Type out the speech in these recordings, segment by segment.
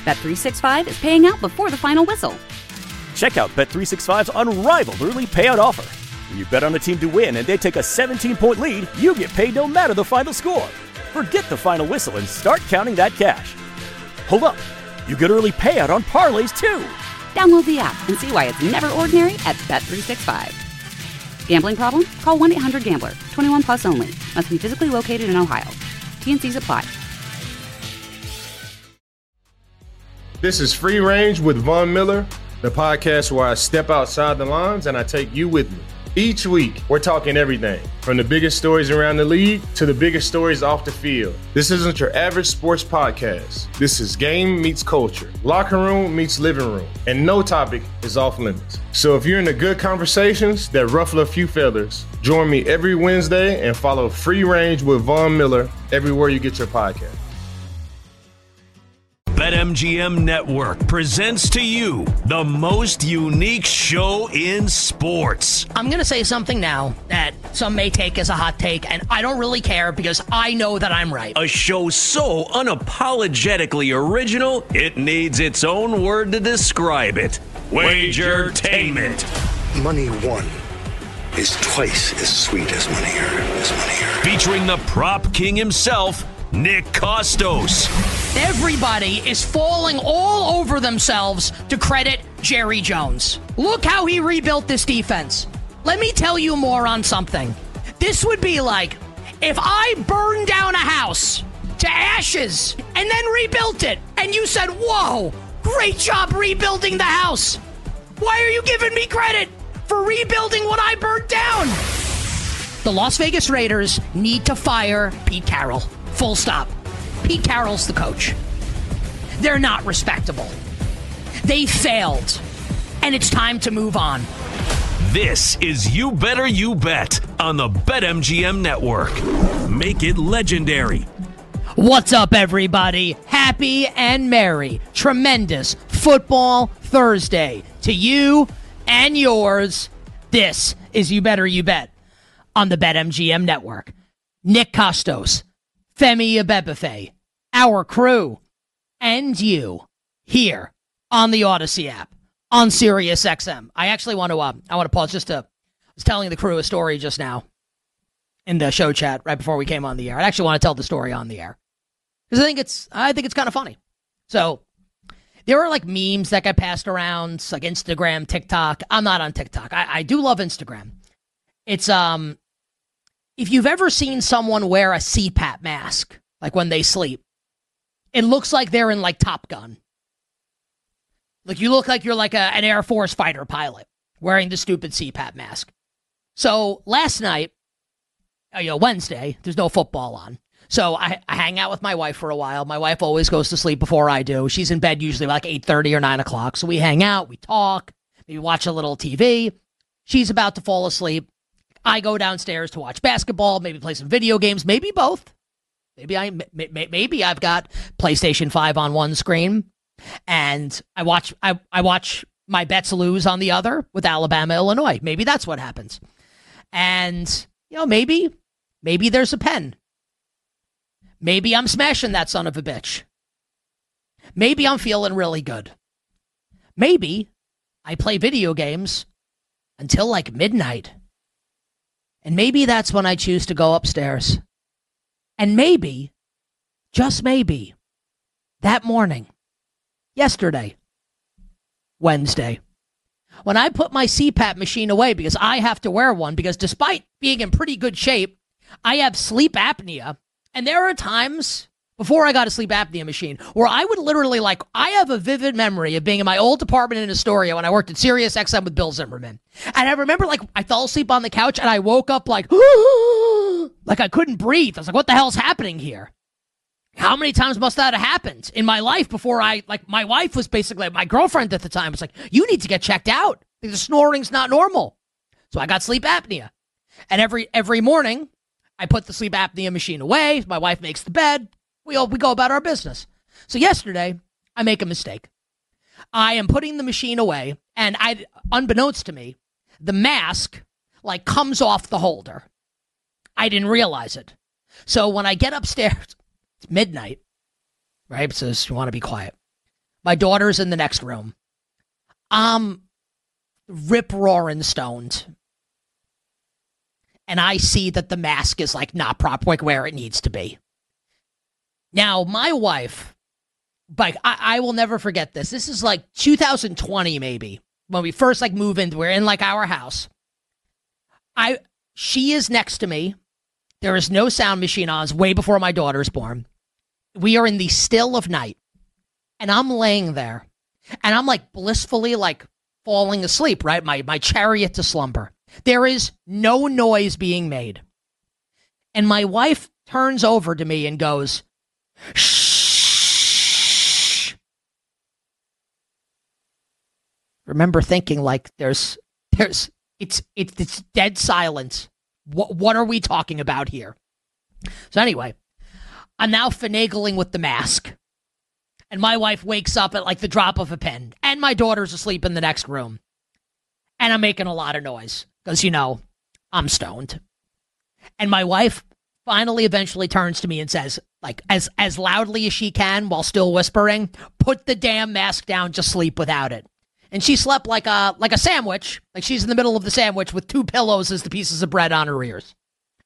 Bet365 is paying out before the final whistle. Check out Bet365's unrivaled early payout offer. When you bet on a team to win and they take a 17-point lead, you get paid no matter the final score. Forget the final whistle and start counting that cash. Hold up. You get early payout on parlays, too. Download the app and see why it's never ordinary at Bet365. Gambling problem? Call 1-800-GAMBLER. 21 plus only. Must be physically located in Ohio. T&Cs apply. This is Free Range with Von Miller, the podcast where I step outside the lines and I take you with me. Each week, we're talking everything from the biggest stories around the league to the biggest stories off the field. This isn't your average sports podcast. This is game meets culture, locker room meets living room, and no topic is off limits. So if you're into good conversations that ruffle a few feathers, join me every Wednesday and follow Free Range with Von Miller everywhere you get your podcast. BetMGM Network presents to you the most unique show in sports. I'm going to say something now that some may take as a hot take, and I don't really care because I know that I'm right. A show so unapologetically original, it needs its own word to describe it. Wagertainment. Money won is twice as sweet as money earned. Featuring the prop king himself, Nick Kostos. Everybody is falling all over themselves to credit Jerry Jones. Look how he rebuilt this defense. Let me tell you more on something. This would be like if I burned down a house to ashes and then rebuilt it, and you said, whoa, great job rebuilding the house. Why are you giving me credit for rebuilding what I burned down? The Las Vegas Raiders need to fire Pete Carroll. Full stop. Pete Carroll's the coach. They're not respectable. They failed. And it's time to move on. This is You Better You Bet on the BetMGM Network. Make it legendary. What's up, everybody? Happy and merry, tremendous Football Thursday to you and yours. This is You Better You Bet on the BetMGM Network. Nick Kostos, Femi Abebefe, our crew, and you here on the Odyssey app, on Sirius XM. I actually want to pause I was telling the crew a story just now in the show chat right before we came on the air. I actually want to tell the story on the air because I think it's kind of funny. So there are like memes that get passed around, like Instagram, TikTok. I'm not on TikTok. I do love Instagram. It's if you've ever seen someone wear a CPAP mask, like when they sleep, it looks like they're in like Top Gun. Like you look like you're like an Air Force fighter pilot wearing the stupid CPAP mask. So last night, Wednesday, there's no football on. So I hang out with my wife for a while. My wife always goes to sleep before I do. She's in bed usually like 8:30 or 9 o'clock. So we hang out, we talk, maybe watch a little TV. She's about to fall asleep. I go downstairs to watch basketball, maybe play some video games, maybe both. Maybe I've got PlayStation 5 on one screen, and I watch my bets lose on the other with Alabama, Illinois. Maybe that's what happens. And maybe there's a pen. Maybe I'm smashing that son of a bitch. Maybe I'm feeling really good. Maybe I play video games until like midnight. And maybe that's when I choose to go upstairs. And maybe, just maybe, that morning, yesterday, Wednesday, when I put my CPAP machine away because I have to wear one because despite being in pretty good shape, I have sleep apnea. And there are times before I got a sleep apnea machine where I would literally I have a vivid memory of being in my old apartment in Astoria when I worked at Sirius XM with Bill Zimmerman. And I remember I fell asleep on the couch and I woke up like I couldn't breathe. I was like, what the hell's happening here? How many times must that have happened in my life before my wife was basically, my girlfriend at the time was like, you need to get checked out. The snoring's not normal. So I got sleep apnea. And every morning I put the sleep apnea machine away. My wife makes the bed. We go about our business. So yesterday, I make a mistake. I am putting the machine away, and unbeknownst to me, the mask comes off the holder. I didn't realize it. So when I get upstairs, it's midnight, right? So you want to be quiet. My daughter's in the next room. I'm rip-roaring stoned. And I see that the mask is like not proper, like where it needs to be. Now, my wife, like, I will never forget this. This is like 2020, maybe, when we first like move in. We're in like our house. She is next to me. There is no sound machine on. It's way before my daughter's born. We are in the still of night. And I'm laying there. And I'm like blissfully like falling asleep, right? My chariot to slumber. There is no noise being made. And my wife turns over to me and goes, shh. Remember thinking like it's dead silence. What are we talking about here? So anyway, I'm now finagling with the mask. And my wife wakes up at like the drop of a pen. And my daughter's asleep in the next room. And I'm making a lot of noise. Because, you know, I'm stoned. And my wife finally eventually turns to me and says, like, as loudly as she can while still whispering, put the damn mask down, just sleep without it. And she slept like a sandwich. Like she's in the middle of the sandwich with 2 pillows as the pieces of bread on her ears.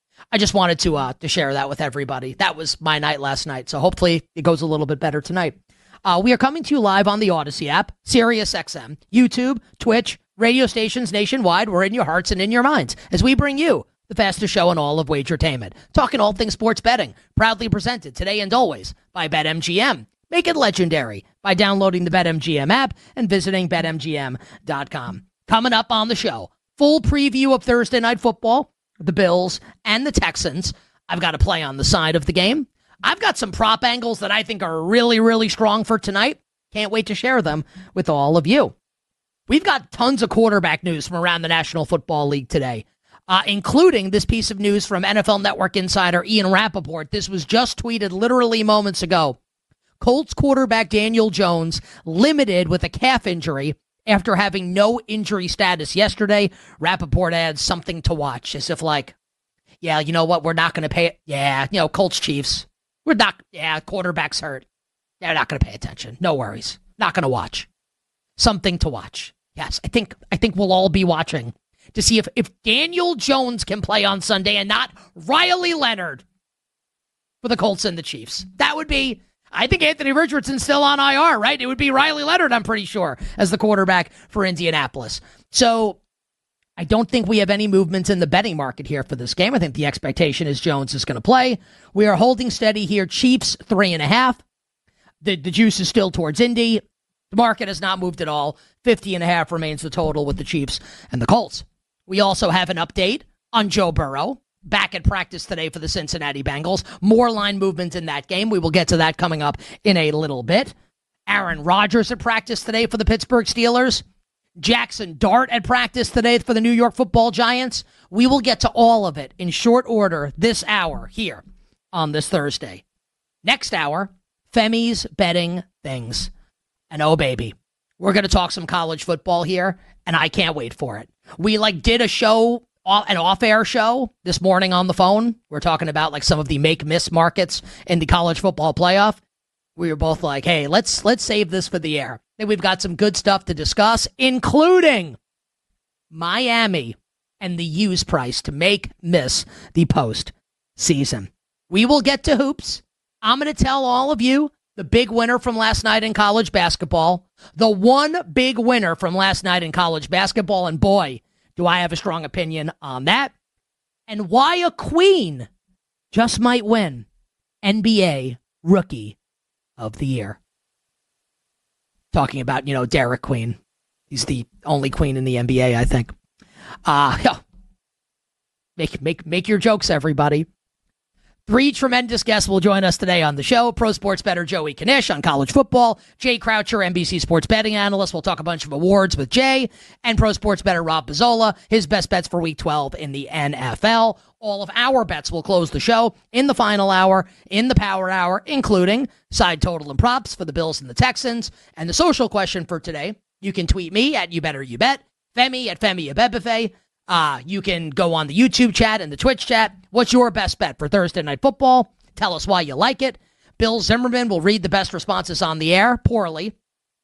I just wanted to share that with everybody. That was my night last night. So hopefully it goes a little bit better tonight. We are coming to you live on the Odyssey app, Sirius XM, YouTube, Twitch, radio stations nationwide. We're in your hearts and in your minds as we bring you the fastest show in all of wagertainment. Talking all things sports betting, proudly presented today and always by BetMGM. Make it legendary by downloading the BetMGM app and visiting BetMGM.com. Coming up on the show, full preview of Thursday Night Football, the Bills and the Texans. I've got a play on the side of the game. I've got some prop angles that I think are really, really strong for tonight. Can't wait to share them with all of you. We've got tons of quarterback news from around the National Football League today, including this piece of news from NFL Network insider Ian Rappaport. This was just tweeted literally moments ago. Colts quarterback Daniel Jones limited with a calf injury after having no injury status yesterday. Rappaport adds something to watch, as if like, yeah, you know what, we're not going to pay it. Yeah, you know, Colts Chiefs. We're not, yeah, quarterback's hurt. They're not going to pay attention. No worries. Not going to watch. Something to watch. Yes, I think we'll all be watching to see if Daniel Jones can play on Sunday and not Riley Leonard for the Colts and the Chiefs. That would be, I think Anthony Richardson's still on IR, right? It would be Riley Leonard, I'm pretty sure, as the quarterback for Indianapolis. So I don't think we have any movements in the betting market here for this game. I think the expectation is Jones is going to play. We are holding steady here. Chiefs 3.5. The juice is still towards Indy. The market has not moved at all. 50.5 remains the total with the Chiefs and the Colts. We also have an update on Joe Burrow. Back at practice today for the Cincinnati Bengals. More line movement in that game. We will get to that coming up in a little bit. Aaron Rodgers at practice today for the Pittsburgh Steelers. Jackson Dart at practice today for the New York Football Giants. We will get to all of it in short order this hour here on this Thursday. Next hour, Femi's Betting Things. And oh, baby, we're going to talk some college football here, and I can't wait for it. We did a show, an off-air show this morning on the phone. We're talking about some of the make-miss markets in the college football playoff. We were both like, hey, let's save this for the air. I think we've got some good stuff to discuss, including Miami and the use price to miss the postseason. We will get to hoops. I'm going to tell all of you the big winner from last night in college basketball, the one big winner from last night in college basketball, and boy, do I have a strong opinion on that, and why a queen just might win NBA Rookie of the Year. Talking about, Derek Queen. He's the only queen in the NBA, I think. Make your jokes, everybody. 3 tremendous guests will join us today on the show. Pro sports bettor Joey Knish on college football. Jay Croucher, NBC sports betting analyst. We'll talk a bunch of awards with Jay. And pro sports bettor Rob Pizzola, his best bets for week 12 in the NFL. All of our bets will close the show in the final hour, in the power hour, including side total and props for the Bills and the Texans. And the social question for today, you can tweet me at YouBetterYouBet, Femi at FemiAbebeffe. You can go on the YouTube chat and the Twitch chat. What's your best bet for Thursday Night Football? Tell us why you like it. Bill Zimmerman will read the best responses on the air, poorly.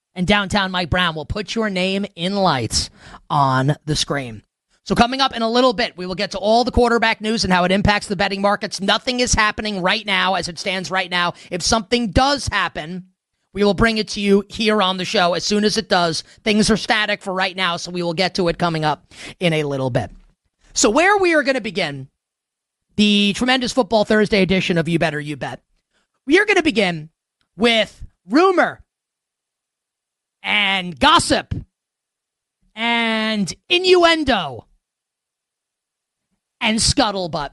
and downtown Mike Brown will put your name in lights on the screen. So coming up in a little bit, we will get to all the quarterback news and how it impacts the betting markets. Nothing is happening right now as it stands right now. If something does happen, we will bring it to you here on the show as soon as it does. Things are static for right now, so we will get to it coming up in a little bit. So where we are going to begin the tremendous Football Thursday edition of You Better You Bet, we are going to begin with rumor and gossip and innuendo and scuttlebutt.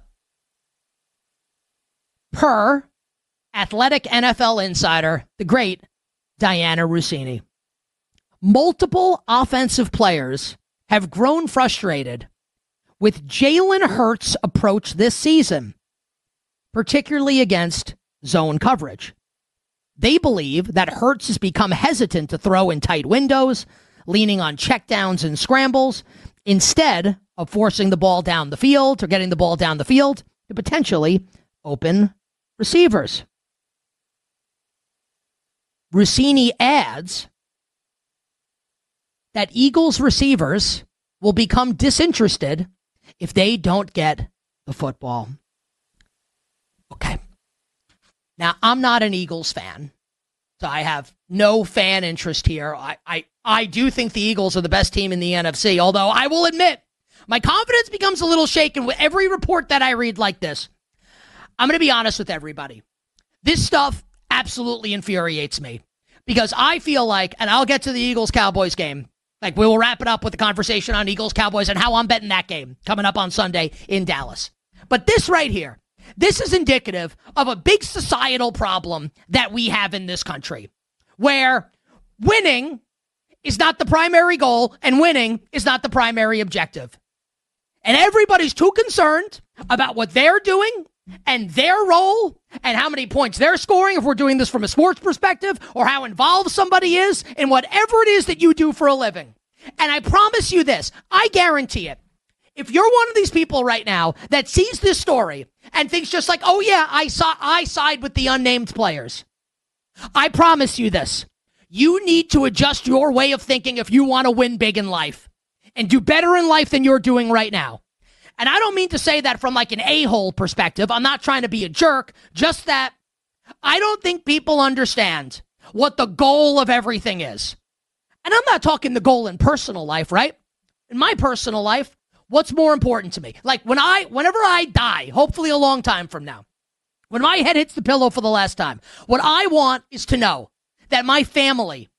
Per Athletic NFL insider, the great Diana Russini. Multiple offensive players have grown frustrated with Jalen Hurts' approach this season, particularly against zone coverage. They believe that Hurts has become hesitant to throw in tight windows, leaning on checkdowns and scrambles, instead of forcing the ball down the field or getting the ball down the field to potentially open receivers. Russini adds that Eagles receivers will become disinterested if they don't get the football. Okay. Now, I'm not an Eagles fan, so I have no fan interest here. I do think the Eagles are the best team in the NFC, although I will admit, my confidence becomes a little shaken with every report that I read like this. I'm going to be honest with everybody. This stuff absolutely infuriates me because I feel like, and I'll get to the Eagles-Cowboys game, like we will wrap it up with the conversation on Eagles-Cowboys and how I'm betting that game coming up on Sunday in Dallas. But this right here, this is indicative of a big societal problem that we have in this country, where winning is not the primary goal and winning is not the primary objective. And everybody's too concerned about what they're doing and their role and how many points they're scoring, if we're doing this from a sports perspective, or how involved somebody is in whatever it is that you do for a living. And I promise you this, I guarantee it. If you're one of these people right now that sees this story and thinks just like, oh yeah, I side with the unnamed players, I promise you this. You need to adjust your way of thinking if you want to win big in life and do better in life than you're doing right now. And I don't mean to say that from like an a-hole perspective. I'm not trying to be a jerk. Just that I don't think people understand what the goal of everything is. And I'm not talking the goal in personal life, right? In my personal life, what's more important to me? Like whenever I die, hopefully a long time from now, when my head hits the pillow for the last time, what I want is to know that my family,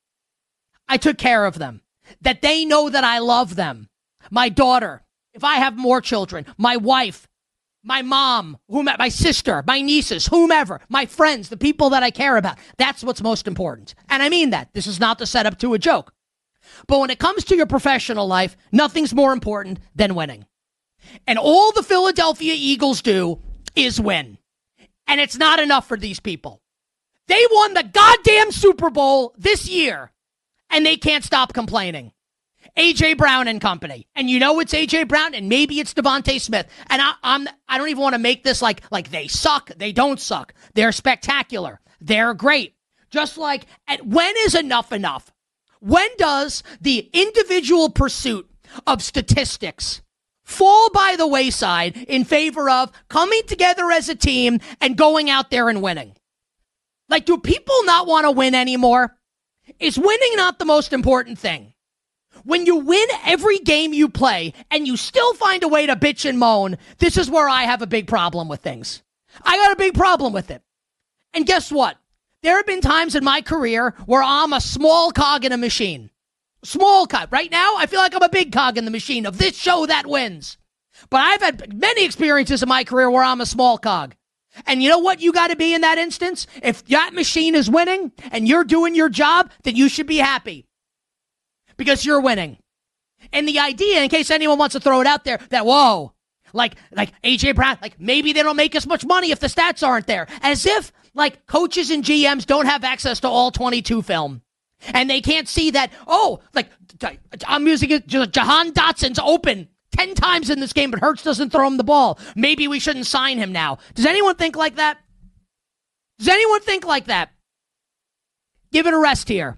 I took care of them, that they know that I love them. My daughter, if I have more children, my wife, my mom, my sister, my nieces, whomever, my friends, the people that I care about. That's what's most important. And I mean that. This is not the setup to a joke. But when it comes to your professional life, nothing's more important than winning. And all the Philadelphia Eagles do is win. And it's not enough for these people. They won the goddamn Super Bowl this year, and they can't stop complaining. A.J. Brown and company. And you know it's A.J. Brown, and maybe it's Devontae Smith. And I don't even want to make this like they suck. They don't suck. They're spectacular. They're great. Just like, when is enough enough? When does the individual pursuit of statistics fall by the wayside in favor of coming together as a team and going out there and winning? Like, do people not want to win anymore? Is winning not the most important thing? When you win every game you play and you still find a way to bitch and moan, this is where I have a big problem with things. I got a big problem with it. And guess what? There have been times in my career where I'm a small cog in a machine. Small cog. Right now, I feel like I'm a big cog in the machine of this show that wins. But I've had many experiences in my career where I'm a small cog. And you know what you got to be in that instance? If that machine is winning and you're doing your job, then you should be happy. Because you're winning. And the idea, in case anyone wants to throw it out there, that, whoa, like A.J. Brown, like maybe they don't make as much money if the stats aren't there. As if, like, coaches and GMs don't have access to all 22 film. And they can't see that, oh, like, I'm using it, Jahan Dotson's open 10 times in this game, but Hurts doesn't throw him the ball. Maybe we shouldn't sign him now. Does anyone think like that? Does anyone think like that? Give it a rest here.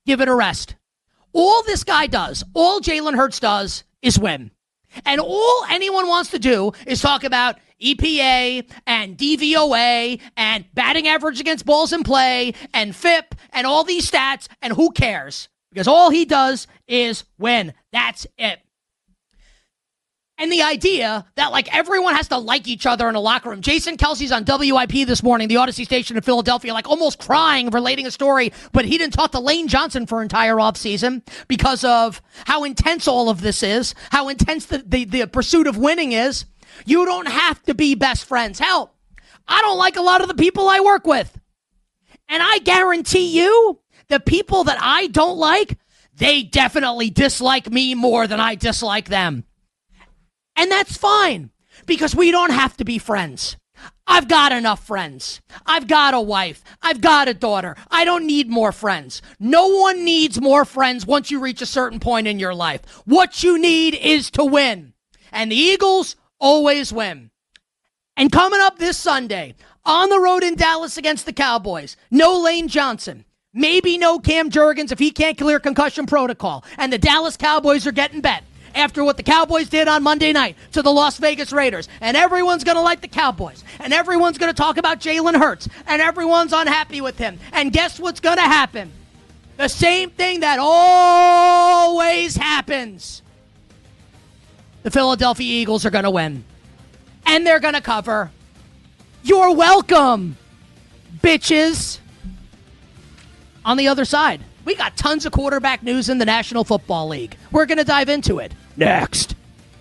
give it a rest. All this guy does, all Jalen Hurts does is win. And all anyone wants to do is talk about EPA and DVOA and batting average against balls in play and FIP and all these stats, and who cares? Because all he does is win. That's it. And the idea that, like, everyone has to like each other in a locker room. Jason Kelsey's on WIP this morning, the Odyssey station in Philadelphia, like almost crying, relating a story, but he didn't talk to Lane Johnson for an entire offseason because of how intense all of this is, how intense the pursuit of winning is. You don't have to be best friends. Hell, I don't like a lot of the people I work with. And I guarantee you, the people that I don't like, they definitely dislike me more than I dislike them. And that's fine, because we don't have to be friends. I've got enough friends. I've got a wife. I've got a daughter. I don't need more friends. No one needs more friends once you reach a certain point in your life. What you need is to win. And the Eagles always win. And coming up this Sunday, on the road in Dallas against the Cowboys, no Lane Johnson. Maybe no Cam Jurgens if he can't clear concussion protocol. And the Dallas Cowboys are getting bet after what the Cowboys did on Monday night to the Las Vegas Raiders. And everyone's going to like the Cowboys. And everyone's going to talk about Jalen Hurts. And everyone's unhappy with him. And guess what's going to happen? The same thing that always happens. The Philadelphia Eagles are going to win. And they're going to cover. You're welcome, bitches. On the other side, we got tons of quarterback news in the National Football League. We're going to dive into it next.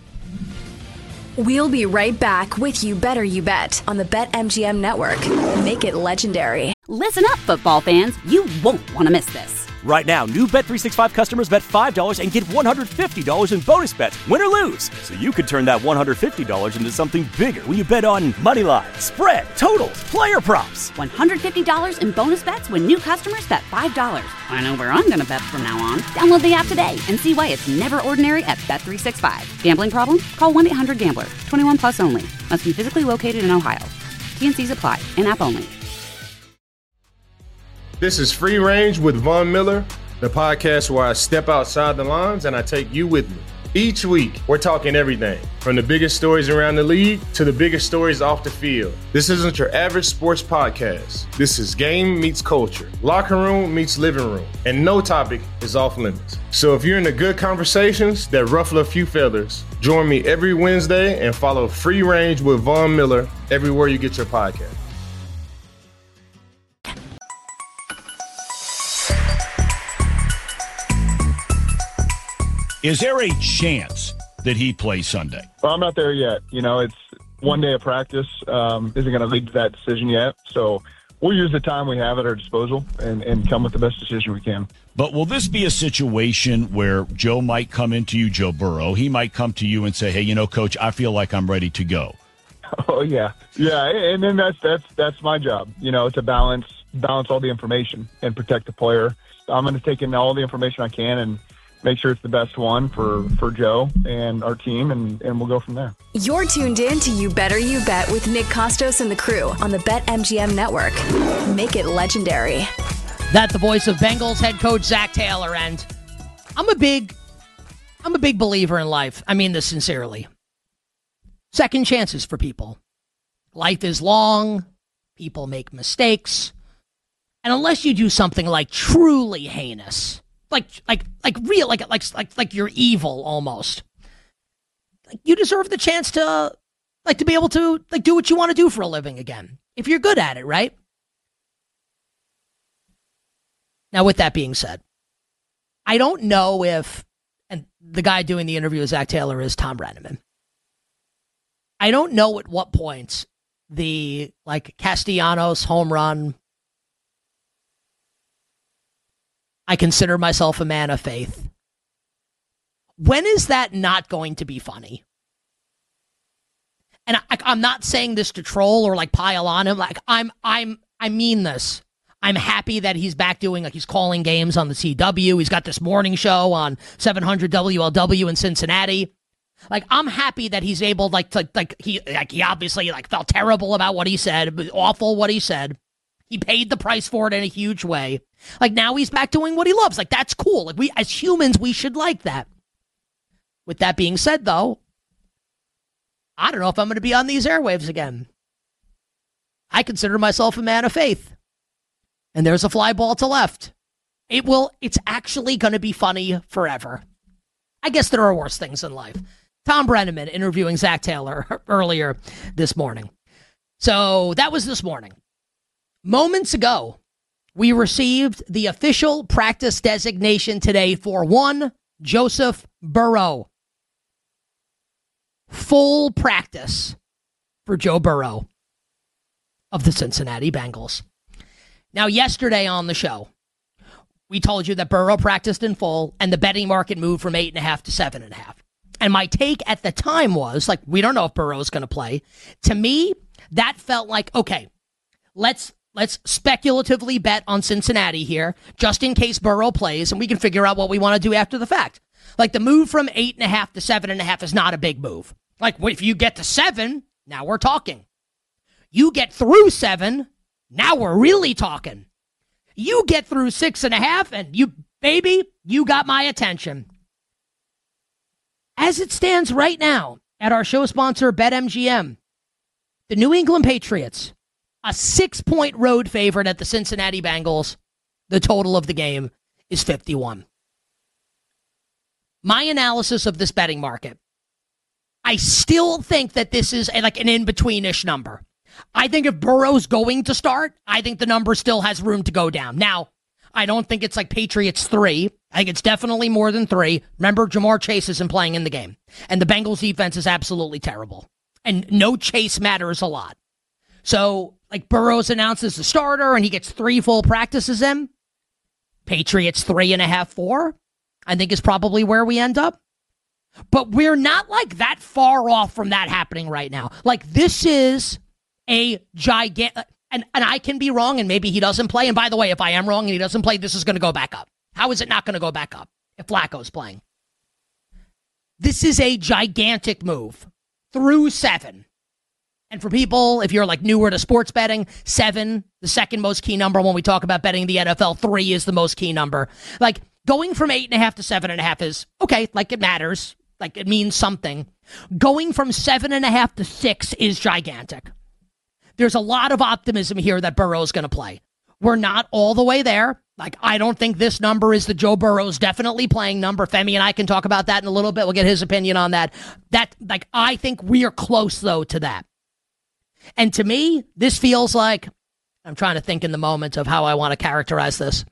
We'll be right back with You Better You Bet on the BetMGM network. Make it legendary. Listen up, football fans. You won't want to miss this. Right now, new Bet365 customers bet $5 and get $150 in bonus bets, win or lose. So you could turn that $150 into something bigger when you bet on money line, spread, totals, player props. $150 in bonus bets when new customers bet $5. I know where I'm going to bet from now on. Download the app today and see why it's never ordinary at Bet365. Gambling problem? Call 1-800-GAMBLER. 21 plus only. Must be physically located in Ohio. T&Cs apply. In-app only. This is Free Range with Von Miller, the podcast where I step outside the lines and I take you with me. Each week, we're talking everything from the biggest stories around the league to the biggest stories off the field. This isn't your average sports podcast. This is game meets culture, locker room meets living room, and no topic is off limits. So if you're into good conversations that ruffle a few feathers, join me every Wednesday and follow Free Range with Von Miller everywhere you get your podcast. Is there a chance that he plays Sunday? Well, I'm not there yet. You know, it's one day of practice. Isn't going to lead to that decision yet. So we'll use the time we have at our disposal and come with the best decision we can. But will this be a situation where Joe might come into you, Joe Burrow? He might come to you and say, hey, you know, Coach, I feel like I'm ready to go. Oh, yeah. Yeah, and then that's my job, you know, to balance all the information and protect the player. I'm going to take in all the information I can and make sure it's the best one for Joe and our team, and we'll go from there. You're tuned in to You Better You Bet with Nick Costos and the crew on the BetMGM network. Make it legendary. That's the voice of Bengals head coach Zach Taylor, and I'm a big believer in life. I mean this sincerely. Second chances for people. Life is long. People make mistakes. And unless you do something like truly heinous, like you're evil almost, like you deserve the chance to be able to do what you want to do for a living again, if you're good at it, right? Now, with that being said, I don't know if, and the guy doing the interview with Zach Taylor is Tom Brenneman. I don't know at what points the Castellanos home run, I consider myself a man of faith. When is that not going to be funny? And I'm not saying this to troll or pile on him. I mean this. I'm happy that he's back doing, he's calling games on the CW. He's got this morning show on 700 WLW in Cincinnati. I'm happy that he's able, he obviously felt terrible about what he said. It was awful what he said. He paid the price for it in a huge way. Like, now he's back doing what he loves. Like, that's cool. Like, we, as humans, we should like that. With that being said, though, I don't know if I'm going to be on these airwaves again. I consider myself a man of faith. And there's a fly ball to left. It's actually going to be funny forever. I guess there are worse things in life. Tom Brenneman interviewing Zach Taylor earlier this morning. So that was this morning. Moments ago, we received the official practice designation today for one Joseph Burrow. Full practice for Joe Burrow of the Cincinnati Bengals. Now, yesterday on the show, we told you that Burrow practiced in full and the betting market moved from 8.5 to 7.5. And my take at the time was, like, we don't know if Burrow's going to play. To me, that felt like, okay, let's speculatively bet on Cincinnati here, just in case Burrow plays, and we can figure out what we want to do after the fact. Like, the move from 8.5 to 7.5 is not a big move. Like, if you get to 7, now we're talking. You get through 7, now we're really talking. You get through 6.5, and you got my attention. As it stands right now, at our show sponsor, BetMGM, the New England Patriots, a 6-point road favorite at the Cincinnati Bengals. The total of the game is 51. My analysis of this betting market, I still think that this is like an in-between-ish number. I think if Burrow's going to start, I think the number still has room to go down. Now, I don't think it's like Patriots 3. I think it's definitely more than 3. Remember, Jamar Chase isn't playing in the game. And the Bengals defense is absolutely terrible. And no Chase matters a lot. So, like, Burrow's announced as the starter and he gets 3 full practices in. Patriots 3.5, 4, I think is probably where we end up. But we're not like that far off from that happening right now. Like, this is a gigantic, and I can be wrong and maybe he doesn't play. And by the way, if I am wrong and he doesn't play, this is going to go back up. How is it not going to go back up if Flacco's playing? This is a gigantic move through 7. And for people, if you're like newer to sports betting, 7, the second most key number when we talk about betting the NFL, 3 is the most key number. Like, going from 8.5 to 7.5 is, okay, like, it matters. Like, it means something. Going from 7.5 to 6 is gigantic. There's a lot of optimism here that Burrow's going to play. We're not all the way there. Like, I don't think this number is the Joe Burrow's definitely playing number. Femi and I can talk about that in a little bit. We'll get his opinion on that. I think we are close, though, to that. And to me, this feels like, I'm trying to think in the moment of how I want to characterize this.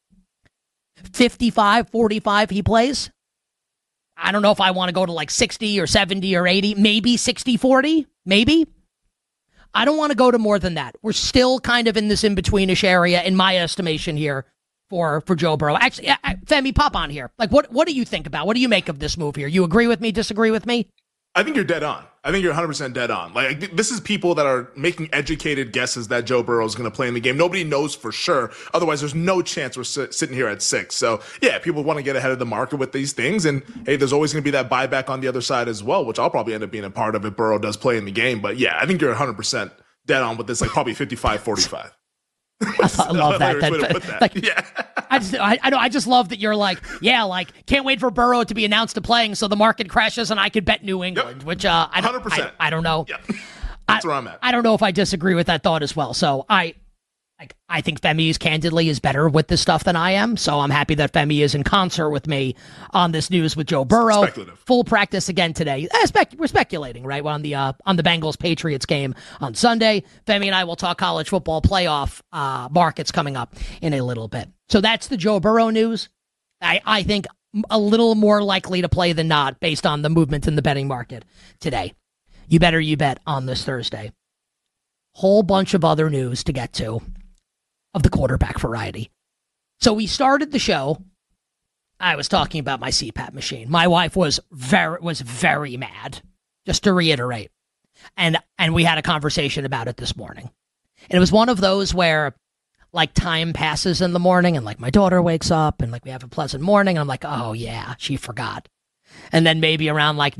55-45 he plays. I don't know if I want to go to like 60 or 70 or 80, maybe 60-40, maybe. I don't want to go to more than that. We're still kind of in this in-betweenish area, in my estimation here, for Joe Burrow. Actually, Femi, pop on here. Like, what do you think about? What do you make of this move here? You agree with me, disagree with me? I think you're dead on. I think you're 100% dead on. Like, this is people that are making educated guesses that Joe Burrow is going to play in the game. Nobody knows for sure. Otherwise, there's no chance we're sitting here at 6. So, yeah, people want to get ahead of the market with these things. And, hey, there's always going to be that buyback on the other side as well, which I'll probably end up being a part of if Burrow does play in the game. But, yeah, I think you're 100% dead on with this, like probably 55-45. I love that. Like, yeah. I just love that you're like, yeah, like, can't wait for Burrow to be announced to playing so the market crashes and I could bet New England, which 100%. I don't know. Yeah. That's where I'm at. I don't know if I disagree with that thought as well. So I think Femi candidly is better with this stuff than I am. So I'm happy that Femi is in concert with me on this news with Joe Burrow. Speculative. Full practice again today. We're speculating, right? On the Bengals Patriots game on Sunday. Femi and I will talk college football playoff markets coming up in a little bit. So that's the Joe Burrow news. I think a little more likely to play than not based on the movement in the betting market today. You bet on this Thursday. Whole bunch of other news to get to of the quarterback variety. So we started the show. I was talking about my CPAP machine. My wife was very mad, just to reiterate. And we had a conversation about it this morning. And it was one of those where, like, time passes in the morning and, like, my daughter wakes up and, like, we have a pleasant morning. And I'm like, oh, yeah, she forgot. And then maybe around, like,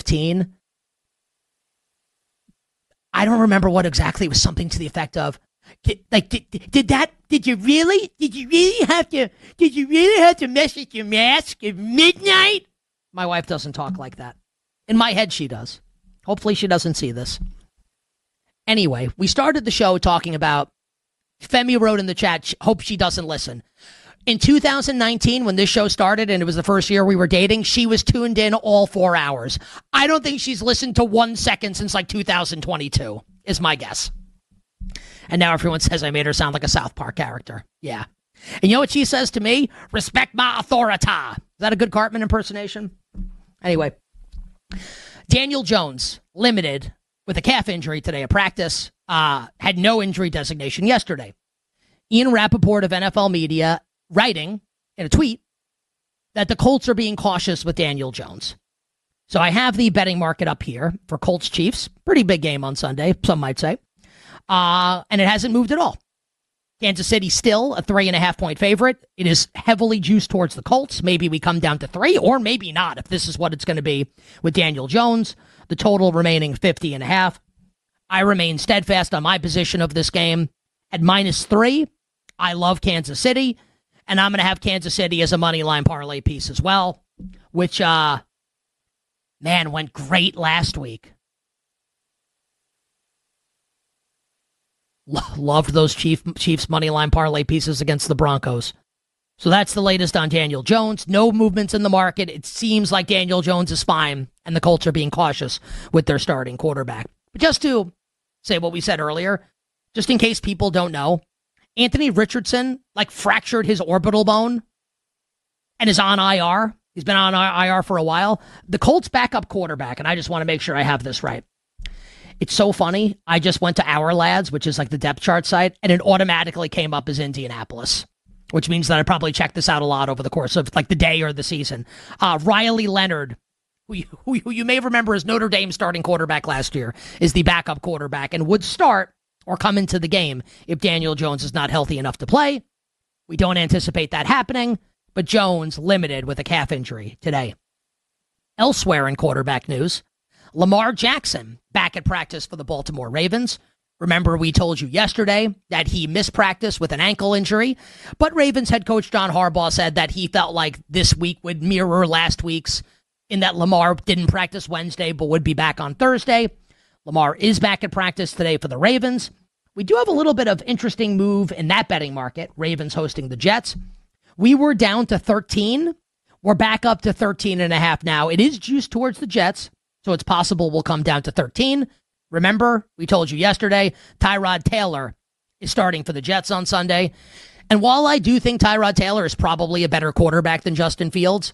9:15, I don't remember what exactly. It was something to the effect of, Did you really have to mess with your mask at midnight? My wife doesn't talk like that. In my head, she does. Hopefully she doesn't see this. Anyway, we started the show talking about, Femi wrote in the chat, hope she doesn't listen. In 2019, when this show started and it was the first year we were dating, she was tuned in all 4 hours. I don't think she's listened to 1 second since like 2022, is my guess. And now everyone says I made her sound like a South Park character. Yeah. And you know what she says to me? Respect my authority. Is that a good Cartman impersonation? Anyway, Daniel Jones, limited with a calf injury today at practice, had no injury designation yesterday. Ian Rappaport of NFL Media writing in a tweet that the Colts are being cautious with Daniel Jones. So I have the betting market up here for Colts Chiefs. Pretty big game on Sunday, some might say. And it hasn't moved at all. Kansas City still a 3.5-point favorite. It is heavily juiced towards the Colts. Maybe we come down to 3, or maybe not, if this is what it's going to be with Daniel Jones. The total remaining 50.5. I remain steadfast on my position of this game at -3. I love Kansas City, and I'm going to have Kansas City as a money line parlay piece as well, which, went great last week. Loved those Chiefs money line parlay pieces against the Broncos. So that's the latest on Daniel Jones. No movements in the market. It seems like Daniel Jones is fine, and the Colts are being cautious with their starting quarterback. But just to say what we said earlier, just in case people don't know, Anthony Richardson fractured his orbital bone and is on IR. He's been on IR for a while. The Colts backup quarterback, and I just want to make sure I have this right. It's so funny. I just went to Our Lads, which is the depth chart site, and it automatically came up as Indianapolis, which means that I probably checked this out a lot over the course of the day or the season. Riley Leonard, who you may remember as Notre Dame starting quarterback last year, is the backup quarterback and would start or come into the game if Daniel Jones is not healthy enough to play. We don't anticipate that happening, but Jones limited with a calf injury today. Elsewhere in quarterback news, Lamar Jackson back at practice for the Baltimore Ravens. Remember, we told you yesterday that he missed practice with an ankle injury, but Ravens head coach John Harbaugh said that he felt like this week would mirror last week's, in that Lamar didn't practice Wednesday but would be back on Thursday. Lamar is back at practice today for the Ravens. We do have a little bit of interesting move in that betting market, Ravens hosting the Jets. We were down to 13. We're back up to 13.5 now. It is juiced towards the Jets, so it's possible we'll come down to 13. Remember, we told you yesterday, Tyrod Taylor is starting for the Jets on Sunday. And while I do think Tyrod Taylor is probably a better quarterback than Justin Fields,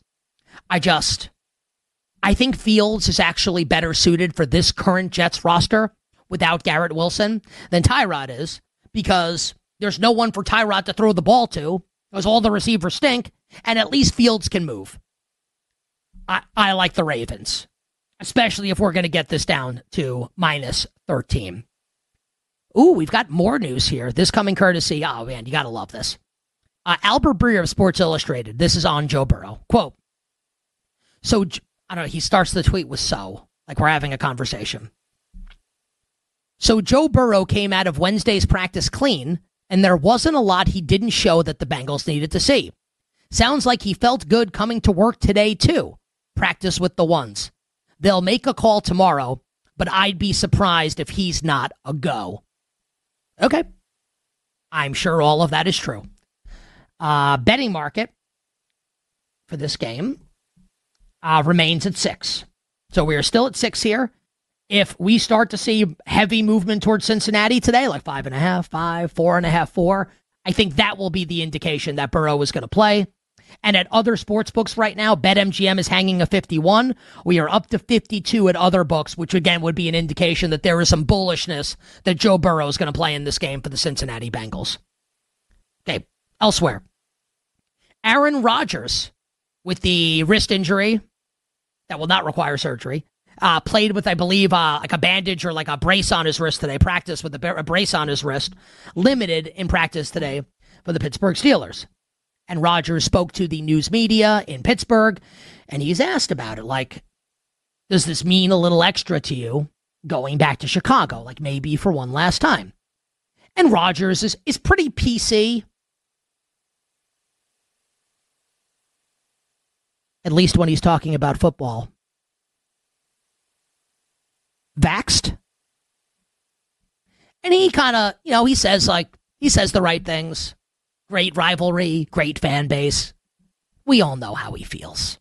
I think Fields is actually better suited for this current Jets roster without Garrett Wilson than Tyrod is, because there's no one for Tyrod to throw the ball to, because all the receivers stink, and at least Fields can move. I like the Ravens, especially if we're going to get this down to -13. Ooh, we've got more news here. This coming courtesy, oh man, you got to love this. Albert Breer of Sports Illustrated, this is on Joe Burrow. Quote, so, I don't know, he starts the tweet with so, like we're having a conversation. So Joe Burrow came out of Wednesday's practice clean, and there wasn't a lot he didn't show that the Bengals needed to see. Sounds like he felt good coming to work today, too. Practice with the ones. They'll make a call tomorrow, but I'd be surprised if he's not a go. Okay. I'm sure all of that is true. Betting market for this game remains at 6. So we are still at 6 here. If we start to see heavy movement towards Cincinnati today, like 5.5, 5, 4.5, 4, I think that will be the indication that Burrow is going to play. And at other sports books right now, BetMGM is hanging a 51. We are up to 52 at other books, which again would be an indication that there is some bullishness that Joe Burrow is going to play in this game for the Cincinnati Bengals. Okay, elsewhere. Aaron Rodgers, with the wrist injury that will not require surgery, played with, I believe, like a bandage or like a brace on his wrist today, practiced with a brace on his wrist, limited in practice today for the Pittsburgh Steelers. And Rodgers spoke to the news media in Pittsburgh, and he's asked about it, like, does this mean a little extra to you going back to Chicago, like maybe for one last time? And Rodgers is pretty PC. At least when he's talking about football. Vaxxed. And he kind of, he says the right things. Great rivalry, great fan base. We all know how he feels.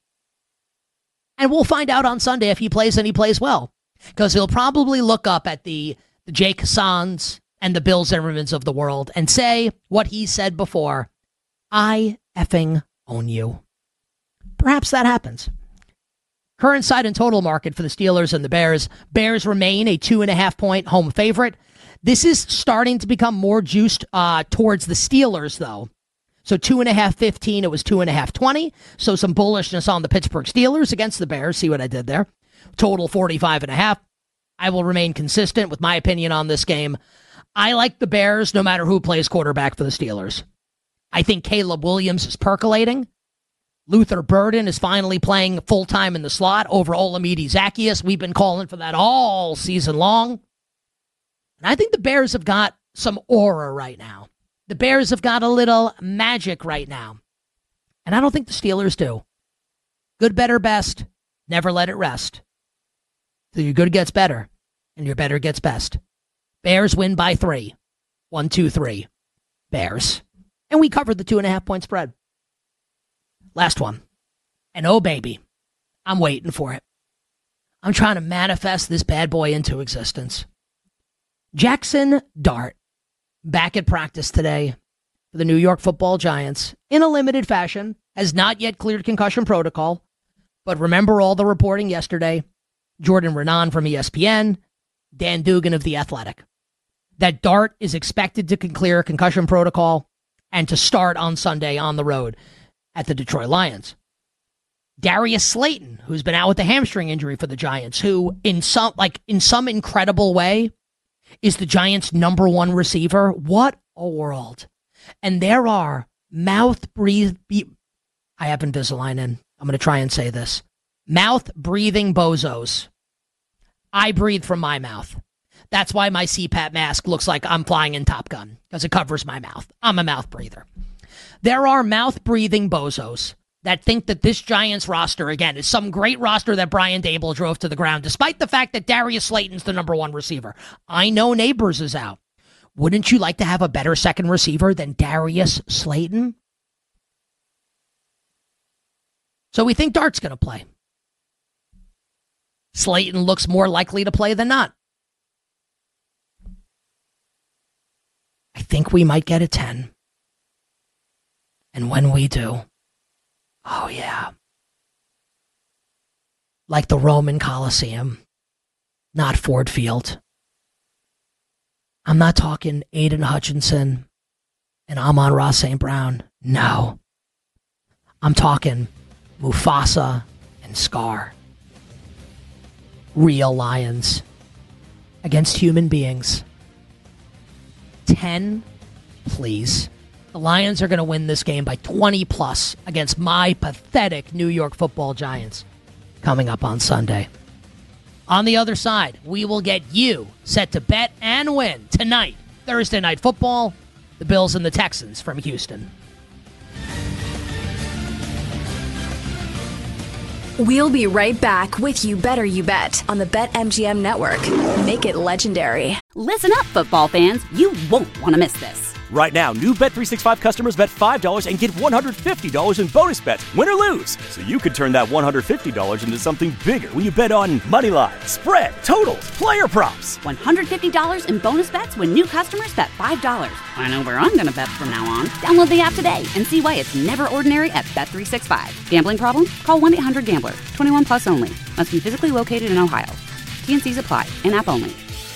And we'll find out on Sunday if he plays and he plays well. Because he'll probably look up at the Jake Hassans and the Bill Zimmermans of the world and say what he said before. I effing own you. Perhaps that happens. Current side and total market for the Steelers and the Bears. Bears remain a 2.5-point home favorite. This is starting to become more juiced towards the Steelers, though. So 2.5-15, it was 2.5-20. So some bullishness on the Pittsburgh Steelers against the Bears. See what I did there? Total 45.5. I will remain consistent with my opinion on this game. I like the Bears no matter who plays quarterback for the Steelers. I think Caleb Williams is percolating. Luther Burden is finally playing full-time in the slot over Olamide Zaccheaus. We've been calling for that all season long. And I think the Bears have got some aura right now. The Bears have got a little magic right now. And I don't think the Steelers do. Good, better, best. Never let it rest. So your good gets better, and your better gets best. Bears win by 3. 1, 2, 3. Bears. And we covered the 2.5-point spread. Last one. And oh, baby, I'm waiting for it. I'm trying to manifest this bad boy into existence. Jackson Dart, back at practice today for the New York Football Giants in a limited fashion, has not yet cleared concussion protocol. But remember all the reporting yesterday, Jordan Renan from ESPN, Dan Dugan of The Athletic, that Dart is expected to clear concussion protocol and to start on Sunday on the road at the Detroit Lions. Darius Slayton, who's been out with a hamstring injury for the Giants, who in some incredible way is the Giants' number one receiver. What a world. And there are I have Invisalign in. I'm going to try and say this. Mouth-breathing bozos. I breathe from my mouth. That's why my CPAP mask looks like I'm flying in Top Gun, because it covers my mouth. I'm a mouth breather. There are mouth-breathing bozos that think that this Giants roster, again, is some great roster that Brian Daboll drove to the ground, despite the fact that Darius Slayton's the number one receiver. I know Neighbors is out. Wouldn't you like to have a better second receiver than Darius Slayton? So we think Dart's going to play. Slayton looks more likely to play than not. I think we might get a 10. And when we do, oh yeah. Like the Roman Coliseum, not Ford Field. I'm not talking Aiden Hutchinson and Amon-Ra St. Brown. No. I'm talking Mufasa and Scar. Real lions against human beings. 10, please. The Lions are going to win this game by 20 plus against my pathetic New York Football Giants coming up on Sunday. On the other side, we will get you set to bet and win tonight, Thursday Night Football, the Bills and the Texans from Houston. We'll be right back with You Better You Bet on the BetMGM Network. Make it legendary. Listen up, football fans. You won't want to miss this. Right now, new Bet365 customers bet $5 and get $150 in bonus bets, win or lose. So you could turn that $150 into something bigger when you bet on money line, spread, totals, player props. $150 in bonus bets when new customers bet $5. I know where I'm going to bet from now on. Download the app today and see why it's never ordinary at Bet365. Gambling problem? Call 1-800-GAMBLER. 21 plus only. Must be physically located in Ohio. T&Cs apply. In-app only.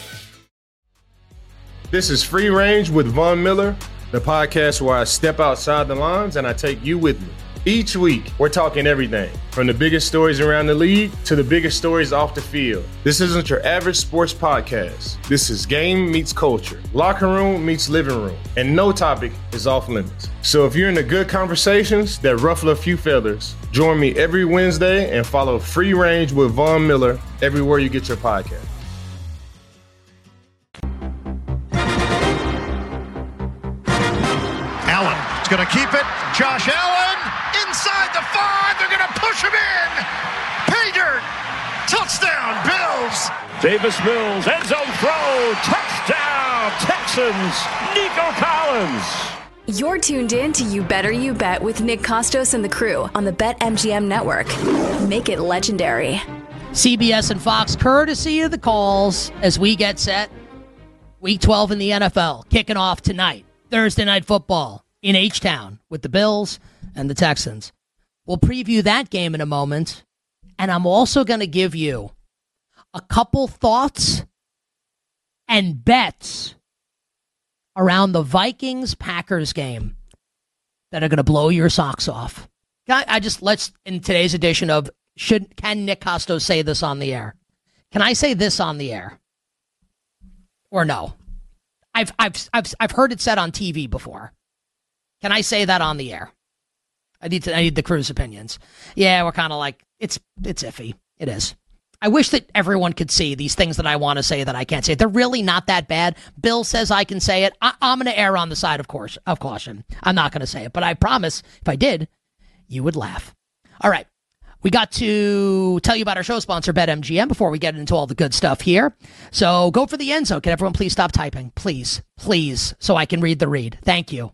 This is Free Range with Von Miller, the podcast where I step outside the lines and I take you with me. Each week, we're talking everything from the biggest stories around the league to the biggest stories off the field. This isn't your average sports podcast. This is game meets culture, locker room meets living room, and no topic is off limits. So if you're into good conversations that ruffle a few feathers, join me every Wednesday and follow Free Range with Von Miller everywhere you get your podcast. Davis Mills, end zone throw, touchdown, Texans, Nico Collins. You're tuned in to You Better You Bet with Nick Costos and the crew on the BetMGM network. Make it legendary. CBS and Fox, courtesy of the calls as we get set. Week 12 in the NFL, kicking off tonight. Thursday Night Football in H-Town with the Bills and the Texans. We'll preview that game in a moment, and I'm also going to give you a couple thoughts and bets around the Vikings-Packers game that are going to blow your socks off. Let's, in today's edition of Can Nick Costos say this on the air? Can I say this on the air? Or no? I've heard it said on TV before. Can I say that on the air? I need the crew's opinions. Yeah, we're kind of like, it's iffy. It is. I wish that everyone could see these things that I want to say that I can't say. They're really not that bad. Bill says I can say it. I'm going to err on the side of caution. I'm not going to say it, but I promise if I did, you would laugh. All right. We got to tell you about our show sponsor, BetMGM, before we get into all the good stuff here. So go for the end zone. Can everyone please stop typing? Please, so I can read the read. Thank you.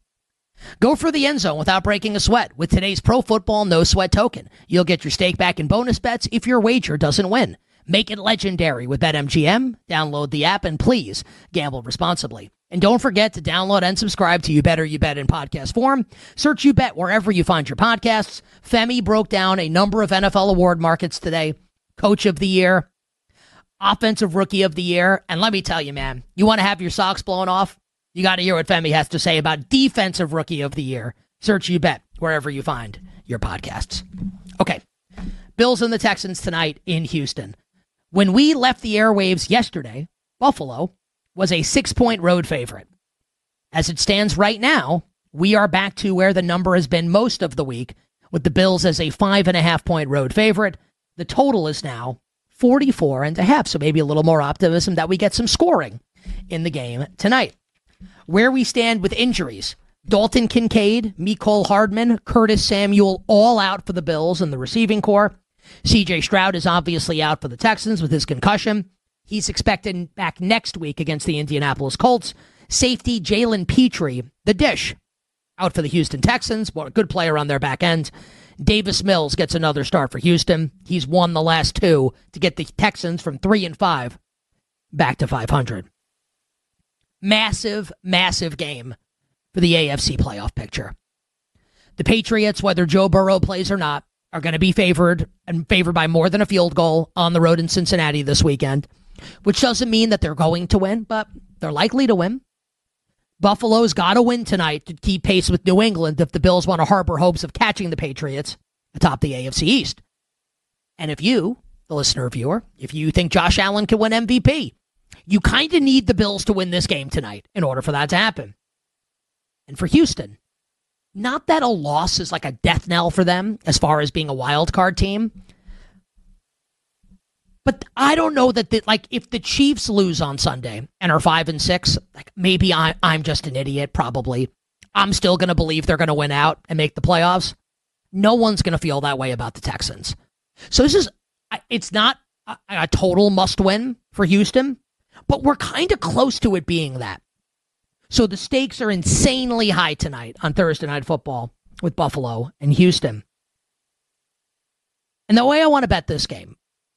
Go for the end zone without breaking a sweat with today's Pro Football No Sweat token. You'll get your stake back in bonus bets if your wager doesn't win. Make it legendary with BetMGM. Download the app and please gamble responsibly. And don't forget to download and subscribe to You Better You Bet in podcast form. Search You Bet wherever you find your podcasts. Femi broke down a number of NFL award markets today. Coach of the Year, Offensive Rookie of the Year. And let me tell you, man, you want to have your socks blown off? You got to hear what Femi has to say about Defensive Rookie of the Year. Search You Bet wherever you find your podcasts. Okay, Bills and the Texans tonight in Houston. When we left the airwaves yesterday, Buffalo was a 6-point road favorite. As it stands right now, we are back to where the number has been most of the week, with the Bills as a 5.5-point road favorite. The total is now 44.5, so maybe a little more optimism that we get some scoring in the game tonight. Where we stand with injuries, Dalton Kincaid, Mecole Hardman, Curtis Samuel, all out for the Bills in the receiving corps. C.J. Stroud is obviously out for the Texans with his concussion. He's expected back next week against the Indianapolis Colts. Safety Jalen Petrie, the dish, out for the Houston Texans. What a good player on their back end. Davis Mills gets another start for Houston. He's won the last two to get the Texans from 3-5 back to 500. Massive, massive game for the AFC playoff picture. The Patriots, whether Joe Burrow plays or not, are going to be favored by more than a field goal on the road in Cincinnati this weekend, which doesn't mean that they're going to win, but they're likely to win. Buffalo's got to win tonight to keep pace with New England if the Bills want to harbor hopes of catching the Patriots atop the AFC East. And if you, the listener or viewer, if you think Josh Allen can win MVP, you kind of need the Bills to win this game tonight in order for that to happen. And for Houston, not that a loss is like a death knell for them as far as being a wild card team. But I don't know that, if the Chiefs lose on Sunday and are 5-6, maybe I'm just an idiot, probably. I'm still going to believe they're going to win out and make the playoffs. No one's going to feel that way about the Texans. So it's not a total must-win for Houston, but we're kind of close to it being that. So the stakes are insanely high tonight on Thursday Night Football with Buffalo and Houston. And the way I want to bet this game,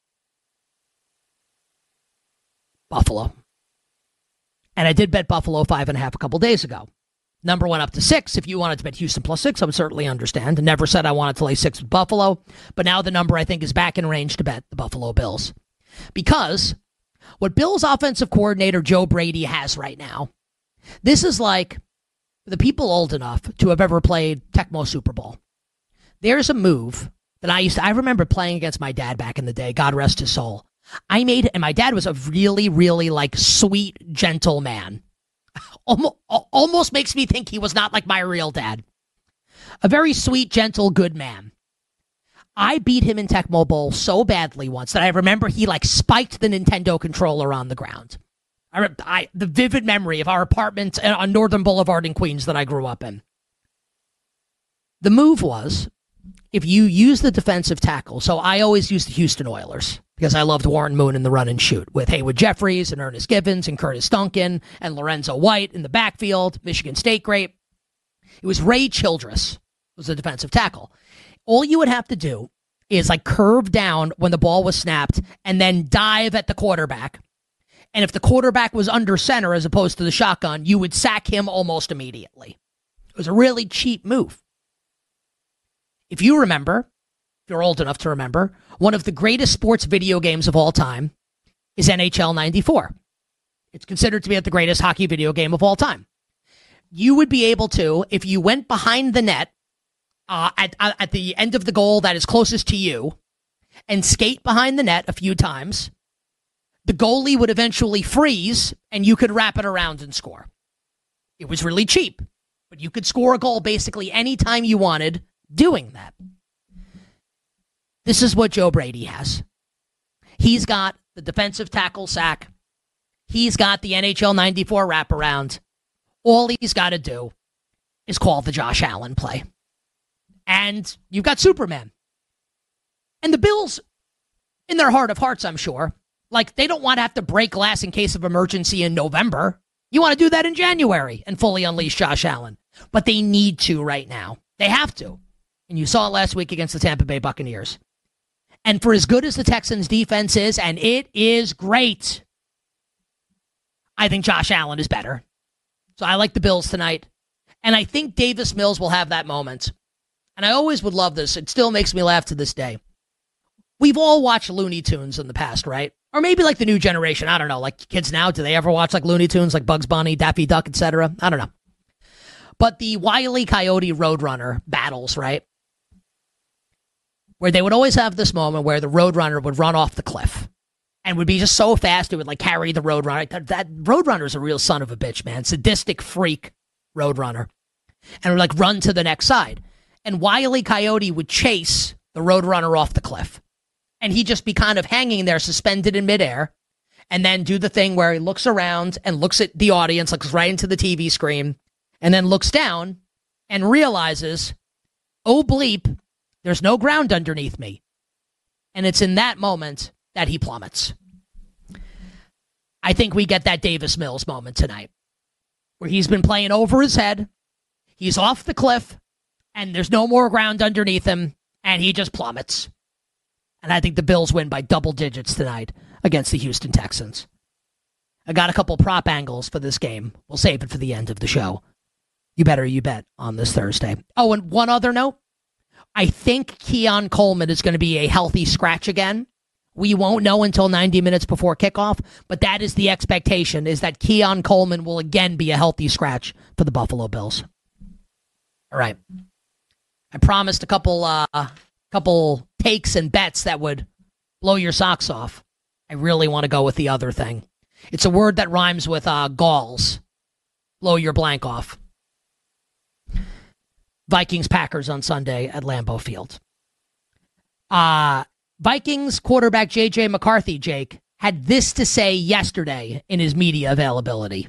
Buffalo. And I did bet Buffalo 5.5 a couple days ago. Number went up to 6. If you wanted to bet Houston plus 6, I would certainly understand. I never said I wanted to lay 6 with Buffalo. But now the number, I think, is back in range to bet the Buffalo Bills. Because what Bills offensive coordinator Joe Brady has right now, this is like the people old enough to have ever played Tecmo Super Bowl. There's a move that I remember playing against my dad back in the day, God rest his soul. And my dad was a really, really sweet, gentle man. Almost makes me think he was not like my real dad. A very sweet, gentle, good man. I beat him in Tecmo Bowl so badly once that I remember he spiked the Nintendo controller on the ground. The vivid memory of our apartment on Northern Boulevard in Queens that I grew up in. The move was, if you use the defensive tackle, so I always use the Houston Oilers because I loved Warren Moon in the run and shoot with Haywood Jeffries and Ernest Givens and Curtis Duncan and Lorenzo White in the backfield, Michigan State great. It was Ray Childress was the defensive tackle. All you would have to do is like curve down when the ball was snapped and then dive at the quarterback. And if the quarterback was under center as opposed to the shotgun, you would sack him almost immediately. It was a really cheap move. If you remember, if you're old enough to remember, one of the greatest sports video games of all time is NHL 94. It's considered to be the greatest hockey video game of all time. You would be able to, if you went behind the net at the end of the goal that is closest to you and skate behind the net a few times, the goalie would eventually freeze and you could wrap it around and score. It was really cheap, but you could score a goal basically anytime you wanted doing that. This is what Joe Brady has. He's got the defensive tackle sack. He's got the NHL 94 wraparound. All he's got to do is call the Josh Allen play. And you've got Superman. And the Bills, in their heart of hearts, I'm sure, like they don't want to have to break glass in case of emergency in November. You want to do that in January and fully unleash Josh Allen. But they need to right now. They have to. And you saw it last week against the Tampa Bay Buccaneers. And for as good as the Texans' defense is, and it is great, I think Josh Allen is better. So I like the Bills tonight. And I think Davis Mills will have that moment. And I always would love this. It still makes me laugh to this day. We've all watched Looney Tunes in the past, right? Or maybe like the new generation. I don't know. Like kids now, do they ever watch like Looney Tunes, like Bugs Bunny, Daffy Duck, etc.? I don't know. But the Wile E. Coyote Roadrunner battles, right? Where they would always have this moment where the Roadrunner would run off the cliff and would be just so fast it would like carry the Roadrunner. That Roadrunner is a real son of a bitch, man. Sadistic freak Roadrunner. And would like run to the next side. And Wile E. Coyote would chase the Roadrunner off the cliff. And he'd just be kind of hanging there, suspended in midair, and then do the thing where he looks around and looks at the audience, looks right into the TV screen, and then looks down and realizes, oh bleep, there's no ground underneath me. And it's in that moment that he plummets. I think we get that Davis Mills moment tonight, where he's been playing over his head, he's off the cliff, and there's no more ground underneath him, and he just plummets. And I think the Bills win by double digits tonight against the Houston Texans. I got a couple prop angles for this game. We'll save it for the end of the show. You better you bet on this Thursday. Oh, and one other note. I think Keon Coleman is going to be a healthy scratch again. We won't know until 90 minutes before kickoff, but that is the expectation, is that Keon Coleman will again be a healthy scratch for the Buffalo Bills. All right. I promised a couple takes and bets that would blow your socks off. I really want to go with the other thing. It's a word that rhymes with galls. Blow your blank off. Vikings-Packers on Sunday at Lambeau Field. Vikings quarterback J.J. McCarthy, Jake, had this to say yesterday in his media availability.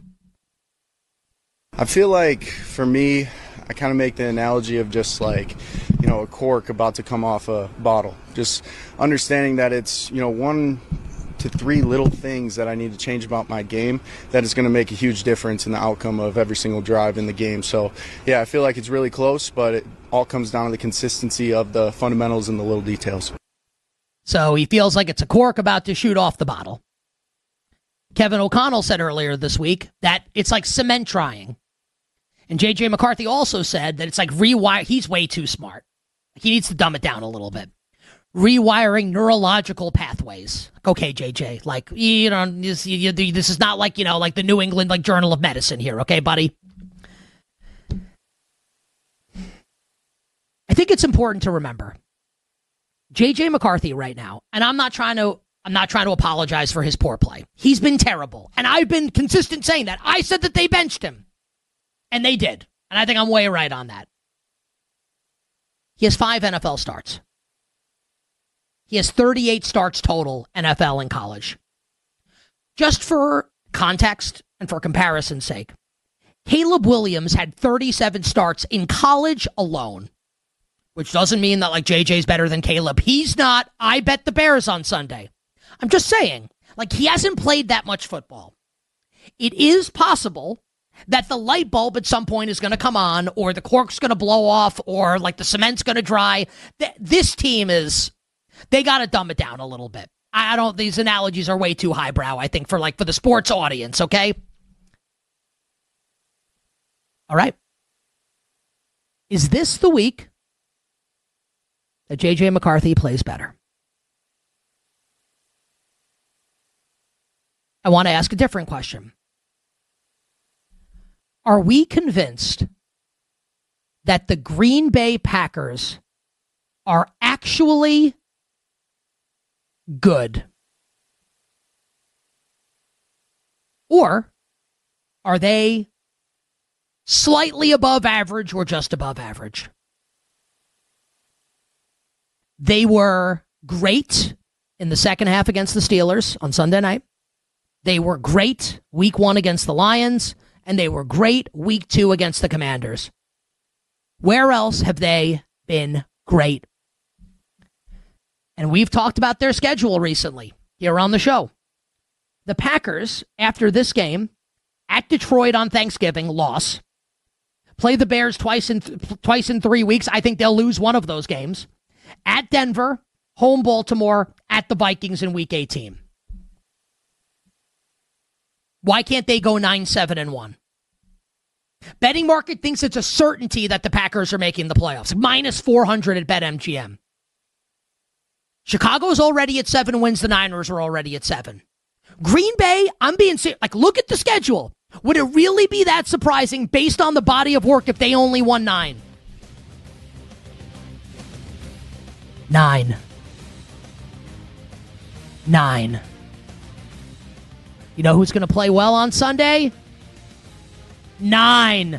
I feel like, for me, I kind of make the analogy of just like, a cork about to come off a bottle. Just understanding that it's, 1 to 3 little things that I need to change about my game that is going to make a huge difference in the outcome of every single drive in the game. So, yeah, I feel like it's really close, but it all comes down to the consistency of the fundamentals and the little details. So he feels like it's a cork about to shoot off the bottle. Kevin O'Connell said earlier this week that it's like cement trying. And J.J. McCarthy also said that it's like rewire. He's way too smart. He needs to dumb it down a little bit. Rewiring neurological pathways. Okay, JJ, like, this is not like, like the New England like Journal of Medicine here, okay, buddy? I think it's important to remember JJ McCarthy right now, and I'm not trying to apologize for his poor play. He's been terrible, and I've been consistent saying that. I said that they benched him, and they did, and I think I'm way right on that. He has 5 NFL starts. He has 38 starts total NFL and college. Just for context and for comparison's sake, Caleb Williams had 37 starts in college alone. which doesn't mean that, like, JJ's better than Caleb. He's not. I bet the Bears on Sunday. I'm just saying, like, he hasn't played that much football. It is possible that the light bulb at some point is going to come on, or the cork's going to blow off, or, like, the cement's going to dry. This team is, they got to dumb it down a little bit. I don't, these analogies are way too highbrow, I think, for the sports audience, okay? All right. Is this the week that J.J. McCarthy plays better? I want to ask a different question. Are we convinced that the Green Bay Packers are actually good? Or are they slightly above average or just above average? They were great in the second half against the Steelers on Sunday night. They were great week 1 against the Lions, and they were great week 2 against the Commanders. Where else have they been great? And we've talked about their schedule recently here on the show. The Packers, after this game, at Detroit on Thanksgiving, loss. Play the Bears twice in 3 weeks. I think they'll lose one of those games. At Denver, home Baltimore, at the Vikings in week 18. Why can't they go 9-7-1? Betting market thinks it's a certainty that the Packers are making the playoffs. Minus 400 at BetMGM. Chicago's already at 7 wins. The Niners are already at 7. Green Bay, I'm being serious. Like, look at the schedule. Would it really be that surprising based on the body of work if they only won 9? 9. You know who's going to play well on Sunday? 9.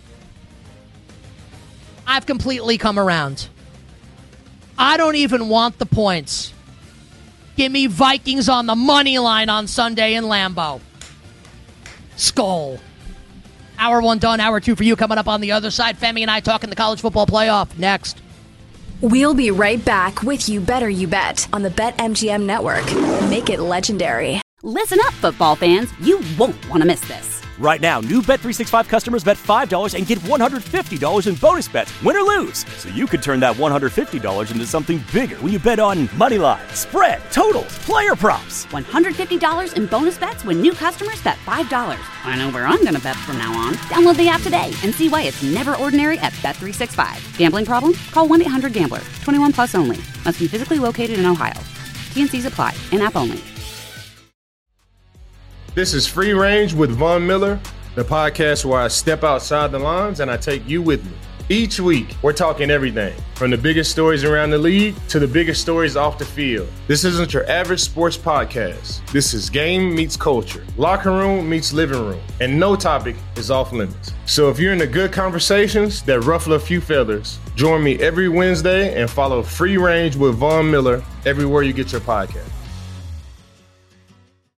I've completely come around. I don't even want the points. Give me Vikings on the money line on Sunday in Lambeau. Skull. Hour 1 done, hour 2 for you. Coming up on the other side, Femi and I talking the college football playoff next. We'll be right back with You Better You Bet on the BetMGM network. Make it legendary. Listen up, football fans. You won't want to miss this. Right now, new Bet365 customers bet $5 and get $150 in bonus bets, win or lose. So you could turn that $150 into something bigger when you bet on moneyline, spread, totals, player props. $150 in bonus bets when new customers bet $5. I know where I'm going to bet from now on. Download the app today and see why it's never ordinary at Bet365. Gambling problem? Call 1-800-GAMBLER. 21 plus only. Must be physically located in Ohio. T&Cs apply. In-app only. This is Free Range with Von Miller, the podcast where I step outside the lines and I take you with me. Each week, we're talking everything from the biggest stories around the league to the biggest stories off the field. This isn't your average sports podcast. This is game meets culture, locker room meets living room, and no topic is off limits. So if you're into good conversations that ruffle a few feathers, join me every Wednesday and follow Free Range with Von Miller everywhere you get your podcast.